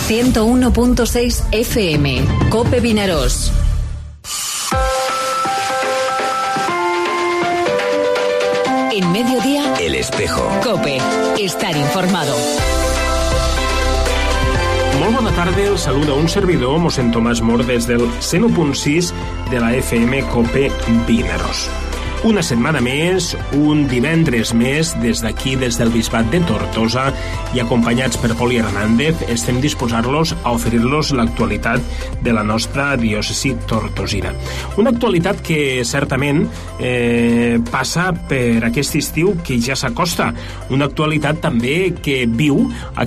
101.6 FM, COPE Vinaròs. En mediodía, El Espejo. COPE, estar informado. Molt bona tarda, el saluda un servidor, mossèn Tomàs Mor, des del 101.6 de la FM COPE Vinaròs. Una setmana més, un divendres més, des d'aquí, des del Bisbat de Tortosa, i acompanyats per Poli Hernández, estem disposant-los a oferir-los l'actualitat de la nostra diòcesi tortosina. Una actualitat que certament passa per aquest estiu que ja s'acosta. Una actualitat també que viu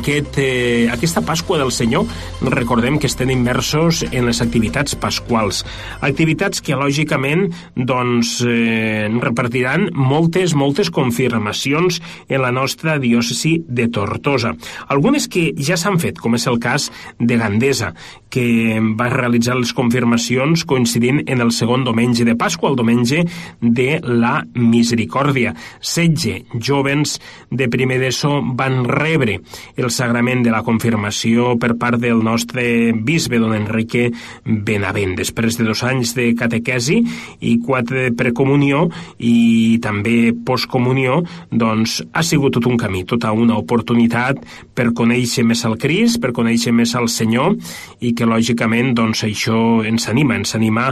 aquesta Pasqua del Senyor. Recordem que estem immersos en les activitats pasquals. Activitats que, lògicament, doncs, repartiran moltes confirmacions en la nostra diòcesi de Tortosa. Algunes que ja s'han fet, com és el cas de Gandesa, que va realitzar les confirmacions coincidint en el segon diumenge de Pasqua, el diumenge de la Misericòrdia. 16 jóvens de primer d'ESO van rebre el sagrament de la confirmació per part del nostre bisbe, don Enrique Benavent. Després de 2 anys de catequesi i 4 de precomunió i també postcomunió, doncs ha sigut tot un camí, tota una oportunitat per conèixer més el Crist, per conèixer més el Senyor, i que lògicament doncs això ens anima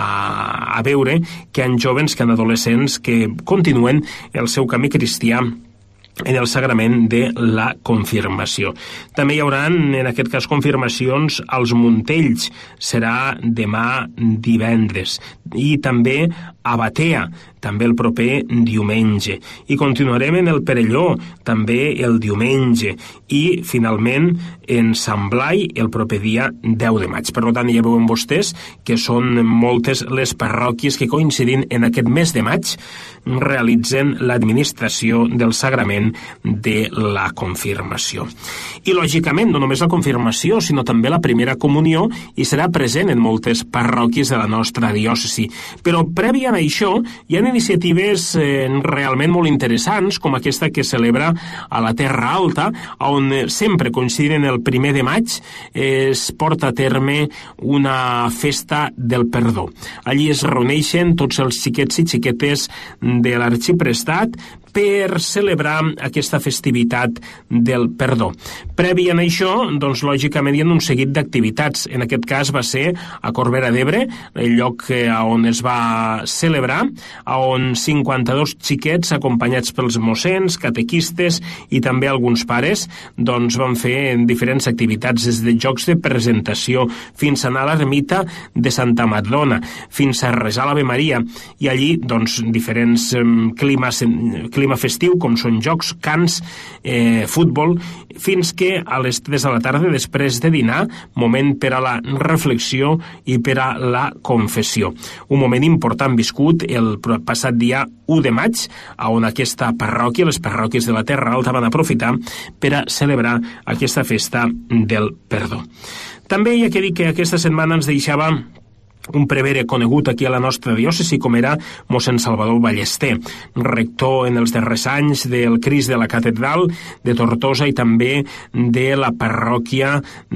a veure que hi ha jóvens, que hi ha adolescents que continuen el seu camí cristià en el sagrament de la confirmació. També hi haurà, en aquest cas, confirmacions als Montells. Serà demà divendres. I també a Batea, també el proper diumenge. I continuarem en el Perelló, també el diumenge. I, finalment, en Sant Blai, el proper dia 10 de maig. Per tant, ja veuen vostès que són moltes les parròquies que, coincidint en aquest mes de maig, realitzen l'administració del sagrament de la confirmació. I, lògicament, no només la confirmació, sinó també la primera comunió, i serà present en moltes parròquies de la nostra diòcesi. Però, prèvia a això, hi ha iniciatives realment molt interessants, com aquesta que celebra a la Terra Alta, on sempre, coincidint en el 1 de maig, es porta a terme una festa del perdó. Allí es reuneixen tots els xiquets i xiquetes de l'arxiprestat per celebrar aquesta festivitat del perdó. Previ a això, doncs, lògicament, hi ha un seguit d'activitats. En aquest cas va ser a Corbera d'Ebre, el lloc on es va celebrar, on 52 xiquets, acompanyats pels mossens, catequistes i també alguns pares, doncs van fer diferents activitats, des de jocs de presentació fins a anar a l'ermita de Santa Madrona, fins a resar l'Ave Maria, i allí, doncs, diferents clima festiu, com són jocs, cants, futbol, fins que a les 3 de la tarda, després de dinar, moment per a la reflexió i per a la confessió. Un moment important viscut el passat dia 1 de maig, on aquesta parròquia, les parròquies de la Terra Alta, van aprofitar per a celebrar aquesta festa del perdó. També hi ha que dir que aquesta setmana ens deixava un prevere conegut aquí a la nostra diòcesi, com era mossèn Salvador Ballester, rector en els darrers anys del Crist de la Catedral de Tortosa i també de la parròquia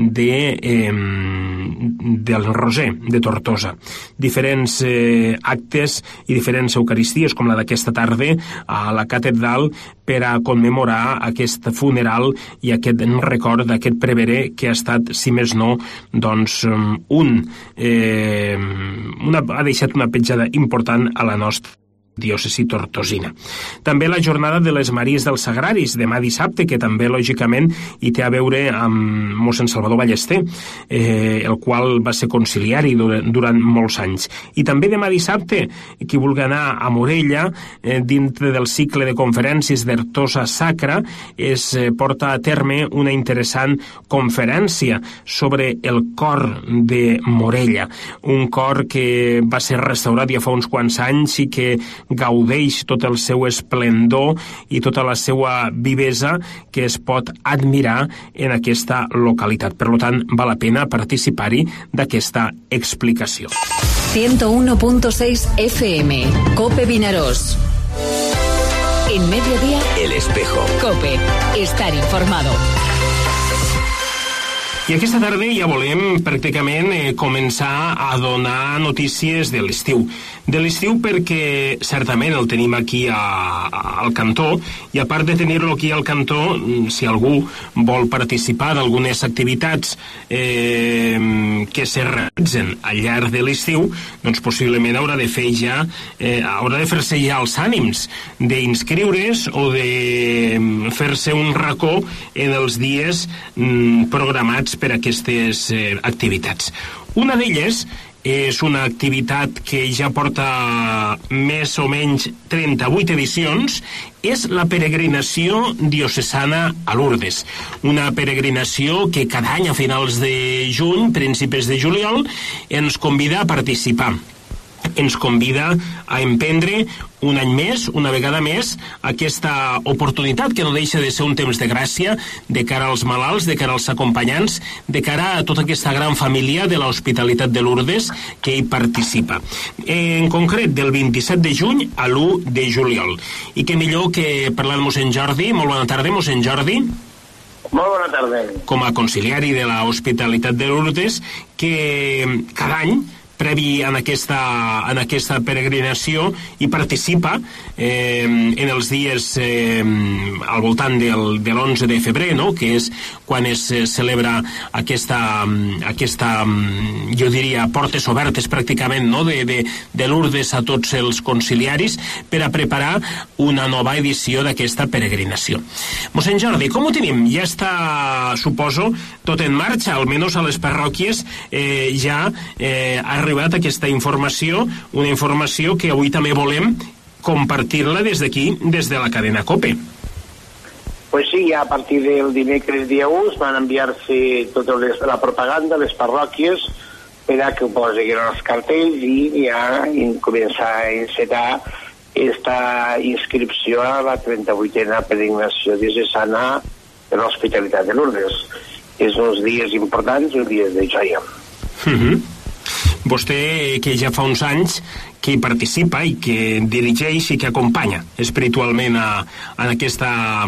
del Roser de Tortosa. Diferents actes i diferents eucaristies, com la d'aquesta tarda a la Catedral, per a commemorar aquest funeral i aquest record d'aquest prevere que ha estat, si més no, doncs ha deixat una petjada important a la nostra diòcesi tortosina. També la jornada de les Maries dels Sagraris, demà dissabte, que també, lògicament, hi té a veure amb mossèn Salvador Ballester, el qual va ser conciliari durant molts anys. I també demà dissabte, qui vulgui anar a Morella, dintre del cicle de conferències d'Artosa Sacra, es porta a terme una interessant conferència sobre el cor de Morella, un cor que va ser restaurat ja fa uns quants anys i que gaudeix tot el seu esplendor i tota la seva vivesa que es pot admirar en aquesta localitat. Per tant, val la pena participar-hi d'aquesta explicació. 101.6 FM, COPE Vinaròs. En mediodía, El Espejo. COPE, estar informado. I aquesta tarda ja volem pràcticament començar a donar notícies de l'estiu. De l'estiu perquè certament el tenim aquí al cantó, i a part de tenir-lo aquí al cantó, si algú vol participar d'algunes activitats que se realitzen al llarg de l'estiu, doncs possiblement haurà de fer-se ja els ànims d'inscriure's o de fer-se un racó en els dies programats per aquestes activitats. Una d'elles és una activitat que ja porta més o menys 38 edicions, és la peregrinació diocesana a Lourdes. Una peregrinació que cada any a finals de juny, principis de juliol, ens convida a participar. Ens convida a emprendre un any més, una vegada més, aquesta oportunitat que no deixa de ser un temps de gràcia de cara als malalts, de cara als acompanyants, de cara a tota aquesta gran família de l'Hospitalitat de Lourdes que hi participa. En concret, del 27 de juny a l'1 de juliol. I que millor que parlar amb mossèn Jordi. Molt bona tarda, mossèn Jordi. Molt bona tarda. Com a consiliari de l'Hospitalitat de Lourdes, que cada any previ en aquesta peregrinació i participa en els dies al voltant de l'11 de febrer, no? Que és quan es celebra aquesta jo diria, portes obertes pràcticament, no? de Lourdes a tots els conciliaris per a preparar una nova edició d'aquesta peregrinació. Mossèn Jordi, com ho tenim? Ja està, suposo, tot en marxa, almenys a les parròquies ja ha arribat aquesta informació, una informació que avui també volem compartir-la des d'aquí, des de la cadena COPE. Pues sí, ja a partir del dimecres dia 1 van enviar-se tota la propaganda a les parròquies per a que ho posin els cartells i ja començar a encetar aquesta inscripció a la 38a peregrinació diocesana de l'Hospitalitat de Lourdes. És uns dies importants, uns dies de joia. Vostè, que ja fa uns anys que hi participa i que dirigeix i que acompanya espiritualment en aquesta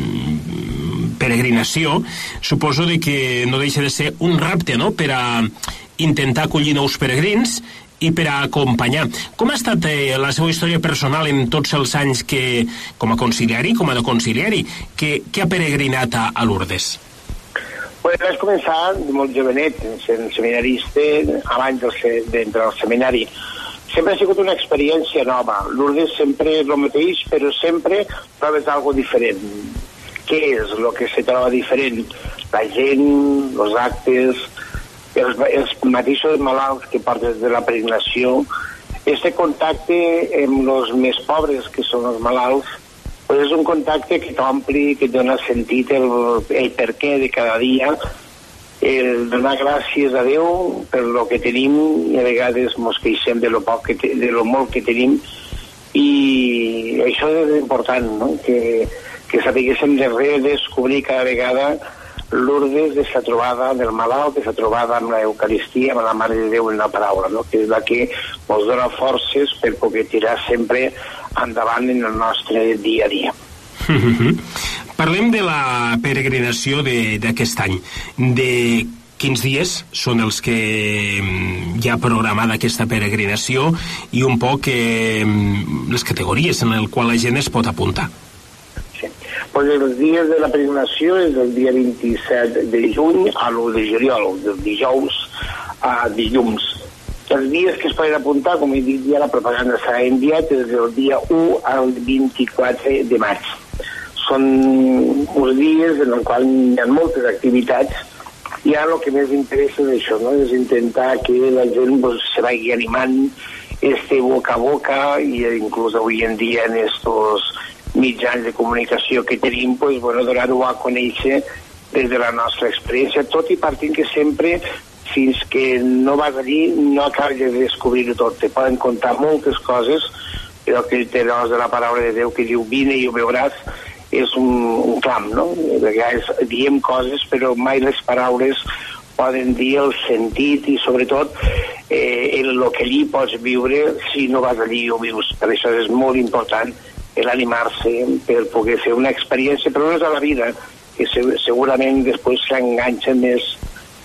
peregrinació, suposo que no deixa de ser un repte, no?, per a intentar acollir nous peregrins i per a acompanyar. Com ha estat la seva història personal en tots els anys que, com a conciliari, com a de conciliari, que ha peregrinat a Lourdes? Vaig començar molt jovenet, sent seminarista, abans d'entrar al seminari. Sempre ha sigut una experiència nova. Lourdes sempre és el mateix, però sempre trobes alguna diferent. Què és el que se troba diferent? La gent, els actes, els mateixos malalts que portes de la peregrinació, este contacte amb els més pobres, que són els malalts, pues és un contacte que t'ompli, que et dona sentit el perquè de cada dia, el donar gràcies a Déu per lo que tenim, i a vegades mos queixem de lo molt que tenim, i això és important, no? Que sapiguéssim de redescobrir cada vegada Lourdes de la trobada del malalt, de la trobada amb l'Eucaristia, amb la Mare de Déu en la paraula, no? Que és la que ens dona forces per poder tirar sempre endavant en el nostre dia a dia. Parlem de la peregrinació d'aquest any. De quins dies són els que hi ha programada aquesta peregrinació i un poc les categories en les quals la gent es pot apuntar? Pues els dies de la peregrinació és del dia 27 de juny a l'1 de juliol, del dijous a dilluns. Els dies que es poden apuntar, com he dit ja, la propaganda s'ha enviat des del dia 1 al 24 de maig. Són uns dies en els quals hi ha moltes activitats i ara el que més interessa és això, no? És intentar que la gent se vagi animant boca a boca, i inclús avui en dia en estos mitjans de comunicació que tenim, donar-ho a conèixer des de la nostra experiència, tot i partint que sempre, fins que no vas allí, no acabes de descobrir-ho tot. Te poden contar moltes coses, però que té de la paraula de Déu que diu vine i ho veuràs, és un clam, no? A vegades diem coses, però mai les paraules poden dir el sentit i sobretot el que allí pots viure si no vas allí i ho vius. Per això és molt important l'animar-se per poder fer una experiència, però no és a la vida, que segurament després s'enganxa més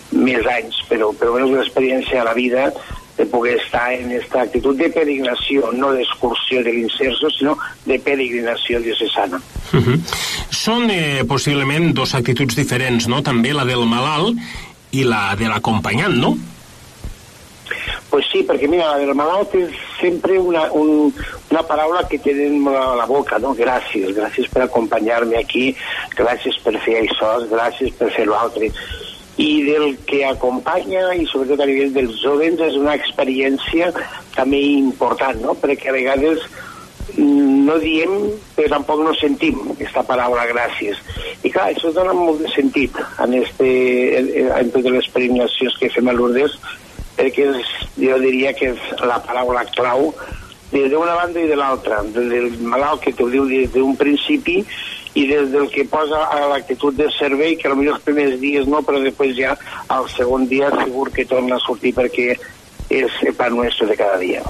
més anys, però és una experiència a la vida de poder estar en aquesta actitud de peregrinació, no d'excursió de l'Inserso, sinó de peregrinació diocesana. Són possiblement dos actituds diferents, no? També la del malalt i la de l'acompanyant, no? Pues sí, perquè mira, la del malalt és sempre una paraula que tenen a la boca, no? Gràcies per acompanyar-me aquí, gràcies per fer això, gràcies per fer l'altre. I del que acompanya, i sobretot a nivell dels jovens, és una experiència també important, no? Perquè a vegades no diem, però tampoc no sentim aquesta paraula gràcies. I clar, això dona molt de sentit en totes les peregrinacions que fem a Lourdes, perquè jo diria que és la paraula clau d'una banda i de l'altra, del malalt que t'ho diu des d'un principi i des del que posa a l'actitud de servei, que potser els primers dies no, però després ja al segon dia segur que torna a sortir perquè és el pan nuestro de cada dia.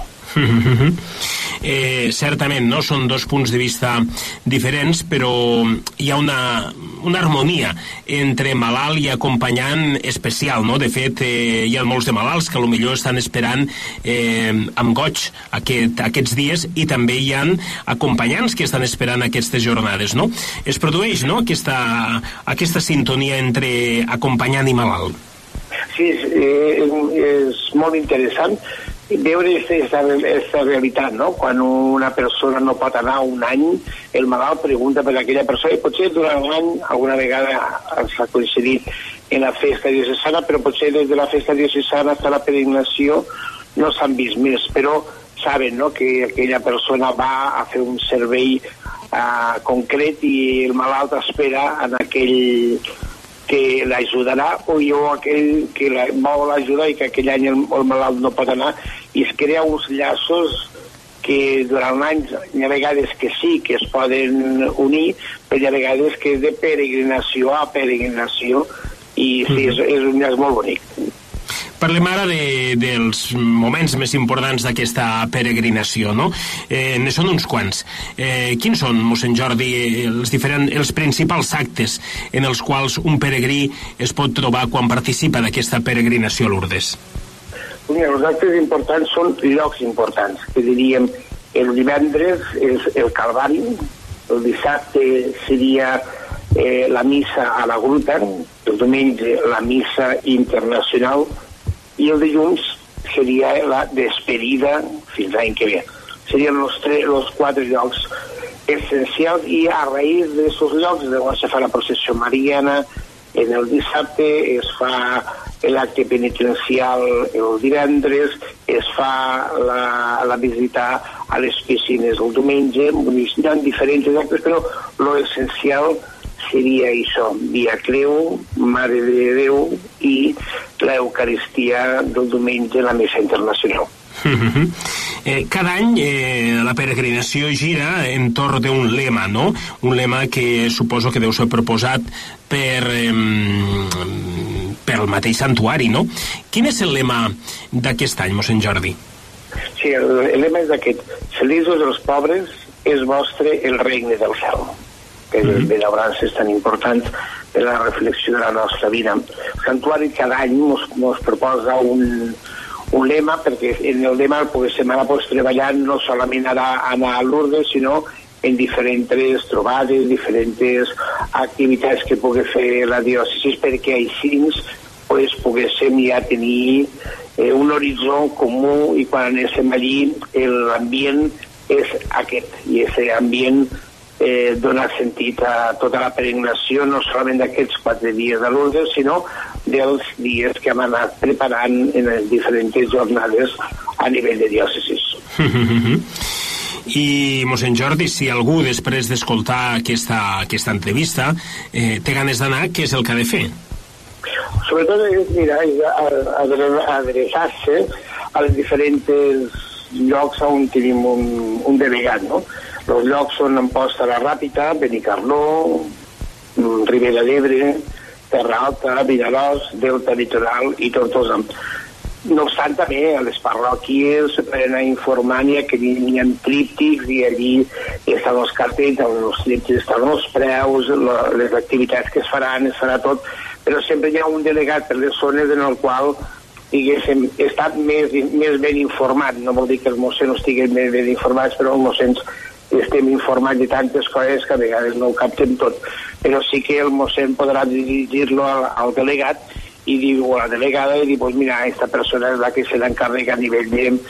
Certament, no? Són dos punts de vista diferents, però hi ha una harmonia entre malalt i acompanyant especial, no? De fet, hi ha molts de malalts que potser estan esperant amb goig aquests dies, i també hi ha acompanyants que estan esperant aquestes jornades, no? Es produeix, no?, aquesta sintonia entre acompanyant i malalt. Sí, és molt interessant veure aquesta realitat, no? Quan una persona no pot anar un any, el malalt pregunta per aquella persona, i potser durant l'any alguna vegada s'ha coincidit en la festa diocesana, però potser des de la festa diocesana fins a la peregrinació no s'han vist més, però saben, no?, que aquella persona va a fer un servei concret i el malalt espera en aquell que l'ajudarà, o aquell que vol ajudar i que aquell any el malalt no pot anar, i es crea uns llaços que durant l'any hi ha vegades que sí, que es poden unir, però hi ha vegades que és de peregrinació a peregrinació, i sí, és un llaç molt bonic. Parlem ara dels moments més importants d'aquesta peregrinació, no? Ne són uns quants. Quins són, mossèn Jordi, els principals actes en els quals un peregrí es pot trobar quan participa d'aquesta peregrinació a Lourdes? Els actes importants són llocs importants, que diríem el divendres és el Calvari, el dissabte seria la missa a la gruta, el diumenge la missa internacional, i el dilluns seria la despedida fins l'any que ve. Serien els 4 llocs essencials, i a raïs d'aquests llocs se fa la processió mariana en el dissabte, es fa l'acte penitencial el divendres, es fa la visita a les piscines el diumenge. Hi ha diferents actes, però l'essencial seria això, Via Creu, Mare de Déu i l'Eucaristia del diumenge, la missa internacional. Cada any la peregrinació gira entorn d'un lema, no? Un lema que suposo que deu ser proposat per el mateix santuari, no? Quin és el lema d'aquest any, mossèn Jordi? Sí, el lema és aquest: feliços els pobres, és vostre el regne del cel. Que les benaurances tan importants per a la reflexió de la nostra vida. El santuari cada any ens proposa un lema, perquè en el lema poguéssim anar treballant no solament anar a Lourdes, sinó en diferents trobades, diferents activitats que pugui fer la diòcesi, perquè així poguéssim ja tenir un horitzó comú, i quan anéssim allí l'ambient és aquest, i aquest ambient donar sentit a tota la peregrinació, no solament d'aquests 4 dies de Lourdes, sinó dels dies que hem anat preparant en les diferents jornades a nivell de diòcesis. I, mossèn Jordi, si algú després d'escoltar aquesta entrevista té ganes d'anar, què és el que ha de fer? Sobretot adreçar-se als diferents llocs on tenim un delegat, no? Els llocs són Amposta la Ràpita, Benicarló, Ribera d'Ebre, Terra Alta, Vinaròs, Delta Litoral i Tortosa. No obstant, també a les parròquies per anar informant, que hi ha tríptics, i allí estan els cartells, els tríptics estan els preus, les activitats que es farà tot, però sempre hi ha un delegat per les zones en el qual diguéssim, he estat més ben informat. No vol dir que els mossens no estiguin més ben informats, però els mossens estem informats de tantes coses que a vegades no ho captem tot. Però sí que el mossèn podrà dirigir-lo al delegat i dir a la delegada i dir, pues mira, esta persona és la que se l'encarrega a nivell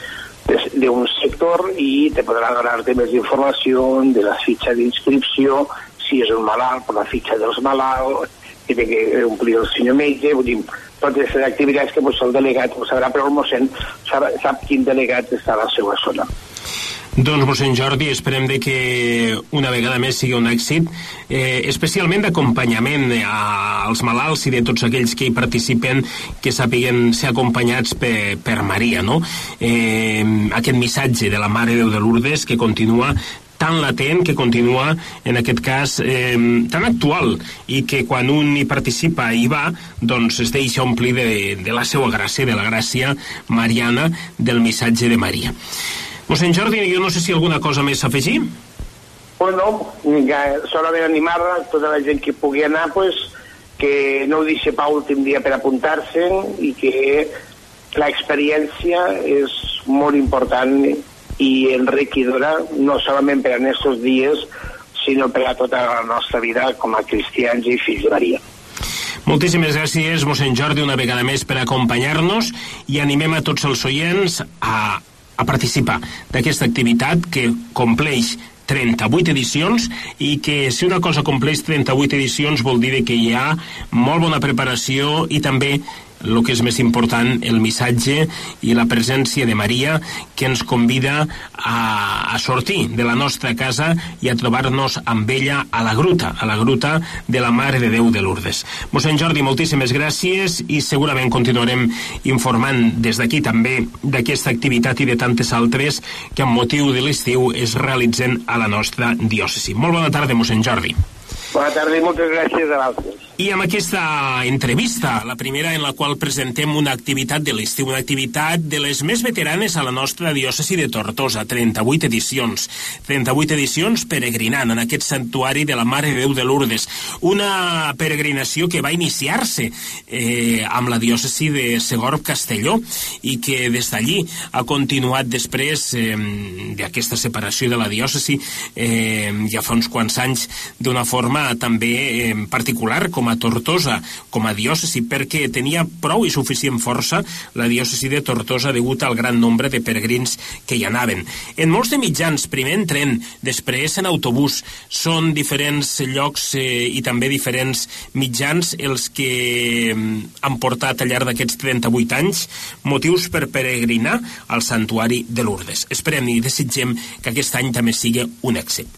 d'un sector i te podrà donar-te més informació de la fitxa d'inscripció, si és un malalt, per la fitxa dels malalts, que té que omplir el senyor metge, vull dir, totes les activitats que el delegat ho sabrà, però el mossèn sap quin delegat està a la seva zona. Doncs, mossèn Jordi, esperem que una vegada més sigui un èxit, especialment d'acompanyament als malalts i de tots aquells que hi participen, que sàpiguen ser acompanyats per Maria, no? Aquest missatge de la Mare de Déu de Lourdes que continua tan latent, que continua, en aquest cas, tan actual, i que quan un hi participa i hi va, doncs es deixa omplir de la seva gràcia, de la gràcia mariana del missatge de Maria. Mossèn Jordi, jo no sé si alguna cosa més a afegir? Bueno, solament animar tota la gent que pugui anar, pues, que no ho deixi per últim dia per apuntar-se i que l'experiència és molt important i enriquidora, no solament per a aquests dies, sinó per a tota la nostra vida com a cristians i fills de Maria. Moltíssimes gràcies, mossèn Jordi, una vegada més per acompanyar-nos, i animem a tots els oients a participar d'aquesta activitat que compleix 38 edicions i que si una cosa compleix 38 edicions vol dir que hi ha molt bona preparació i també el que és més important, el missatge i la presència de Maria, que ens convida a sortir de la nostra casa i a trobar-nos amb ella a la gruta de la Mare de Déu de Lourdes. Mossèn Jordi, moltíssimes gràcies i segurament continuarem informant des d'aquí també d'aquesta activitat i de tantes altres que amb motiu de l'estiu es realitzen a la nostra diòcesi. Molt bona tarda, mossèn Jordi. Bona tarda i moltes gràcies a l'altres. I amb aquesta entrevista, la primera en la qual presentem una activitat de l'estiu, una activitat de les més veteranes a la nostra diòcesi de Tortosa, 38 edicions. 38 edicions peregrinant en aquest santuari de la Mare de Déu de Lourdes. Una peregrinació que va iniciar-se amb la diòcesi de Segorb-Castelló i que des d'allí ha continuat després d'aquesta separació de la diòcesi ja fa uns quants anys d'una forma també particular com a Tortosa, com a diòcesi, perquè tenia prou i suficient força la diòcesi de Tortosa degut al gran nombre de peregrins que hi anaven. En molts de mitjans, primer en tren, després en autobús, són diferents llocs i també diferents mitjans els que han portat al llarg d'aquests 38 anys motius per peregrinar al santuari de Lourdes. Esperem i desitgem que aquest any també sigui un èxit.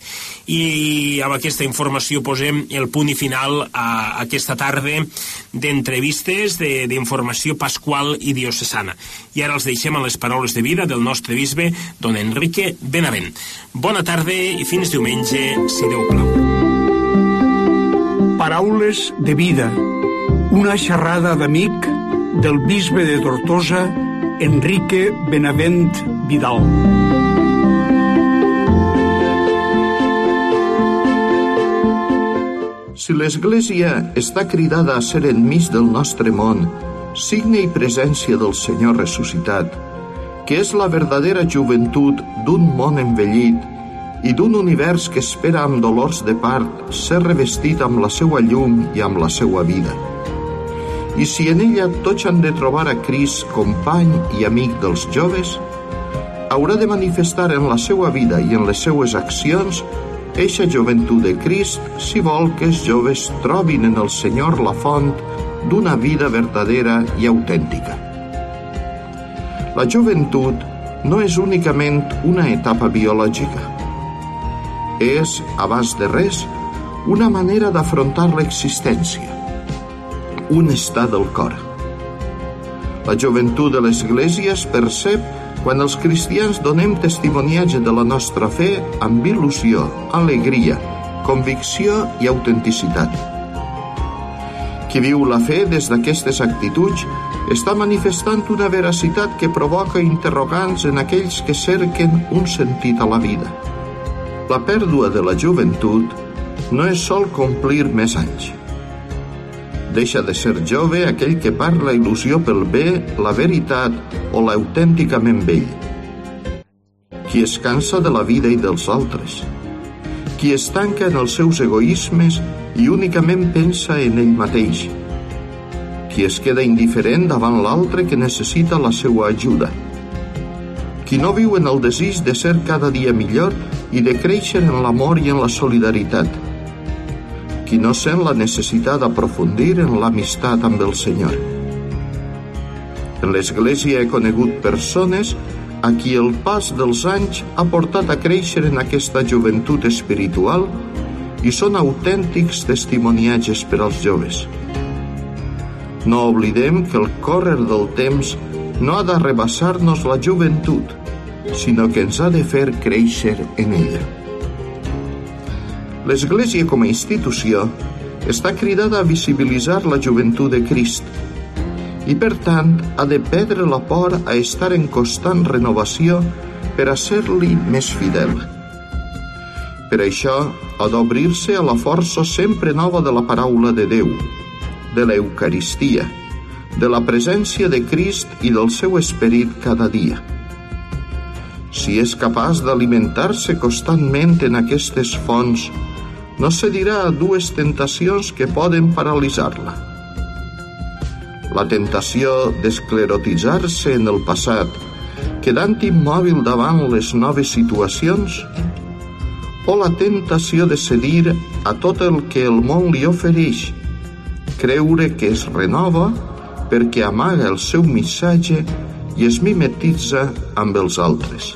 I amb aquesta informació posem el punt i final a aquesta tarda d'entrevistes, d'informació pasqual i diocesana. I ara els deixem a les paraules de vida del nostre bisbe, don Enrique Benavent. Bona tarda i fins diumenge, si Déu plau. Paraules de vida. Una xerrada d'amic del bisbe de Tortosa, Enrique Benavent Vidal. Si l'Església està cridada a ser enmig del nostre món, signe i presència del Senyor ressuscitat, que és la verdadera joventut d'un món envellit i d'un univers que espera amb dolors de part ser revestit amb la seua llum i amb la seua vida. I si en ella tots han de trobar a Crist company i amic dels joves, haurà de manifestar en la seua vida i en les seues accions eixa joventut de Crist si vol que els joves trobin en el Senyor la font d'una vida verdadera i autèntica. La joventut no és únicament una etapa biològica. És, abans de res, una manera d'afrontar l'existència, un estat del cor. La joventut de l'Església es percep quan els cristians donem testimoniatge de la nostra fe amb il·lusió, alegria, convicció i autenticitat. Qui viu la fe des d'aquestes actituds està manifestant una veracitat que provoca interrogants en aquells que cerquen un sentit a la vida. La pèrdua de la joventut no és sol complir més anys. Deixa de ser jove aquell que parla il·lusió pel bé, la veritat o l'autènticament vell. Qui es cansa de la vida i dels altres. Qui es tanca en els seus egoismes i únicament pensa en ell mateix. Qui es queda indiferent davant l'altre que necessita la seva ajuda. Qui no viu en el desig de ser cada dia millor i de créixer en l'amor i en la solidaritat. Qui no sent la necessitat d'aprofundir en l'amistat amb el Senyor. En l'Església he conegut persones a qui el pas dels anys ha portat a créixer en aquesta joventut espiritual i són autèntics testimoniatges per als joves. No oblidem que el córrer del temps no ha d'arrebassar-nos la joventut, sinó que ens ha de fer créixer en ella. L'Església com a institució està cridada a visibilitzar la joventut de Crist i, per tant, ha de perdre la por a estar en constant renovació per a ser-li més fidel. Per això, ha d'obrir-se a la força sempre nova de la paraula de Déu, de l'Eucaristia, de la presència de Crist i del seu esperit cada dia. Si és capaç d'alimentar-se constantment en aquestes fonts, no cedirà a dues tentacions que poden paralitzar-la. La tentació d'esclerotitzar-se en el passat, quedant immòbil davant les noves situacions, o la tentació de cedir a tot el que el món li ofereix, creure que es renova perquè amaga el seu missatge i es mimetitza amb els altres.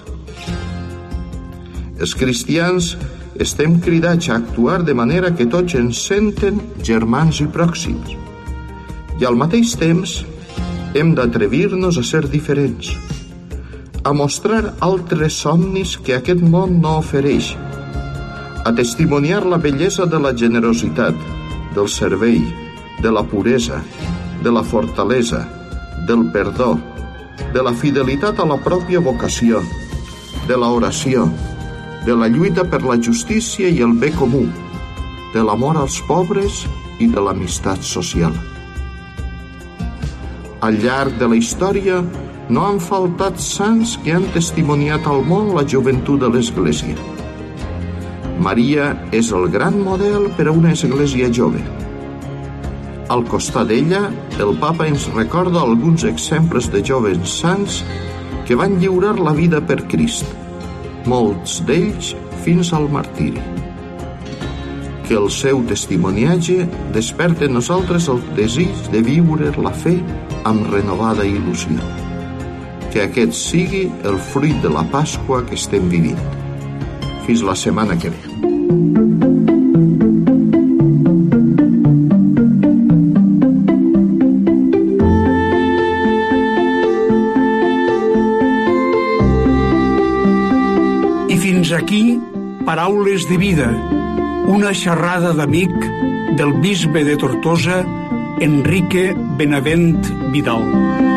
Els cristians estem cridats a actuar de manera que tots ens senten germans i pròxims. I al mateix temps hem d'atrevir-nos a ser diferents, a mostrar altres somnis que aquest món no ofereix, a testimoniar la bellesa de la generositat, del servei, de la puresa, de la fortalesa, del perdó, de la fidelitat a la pròpia vocació, de l'oració, de la lluita per la justícia i el bé comú, de l'amor als pobres i de l'amistat social. Al llarg de la història no han faltat sants que han testimoniat al món la joventut de l'Església. Maria és el gran model per a una església jove. Al costat d'ella, el Papa ens recorda alguns exemples de joves sants que van lliurar la vida per Crist, molts d'ells fins al martiri. Que el seu testimoniatge desperti en nosaltres el desig de viure la fe amb renovada il·lusió. Que aquest sigui el fruit de la Pasqua que estem vivint. Fins la setmana que ve. I fins aquí, Paraules de Vida, una xerrada d'amic del bisbe de Tortosa, Enrique Benavent Vidal.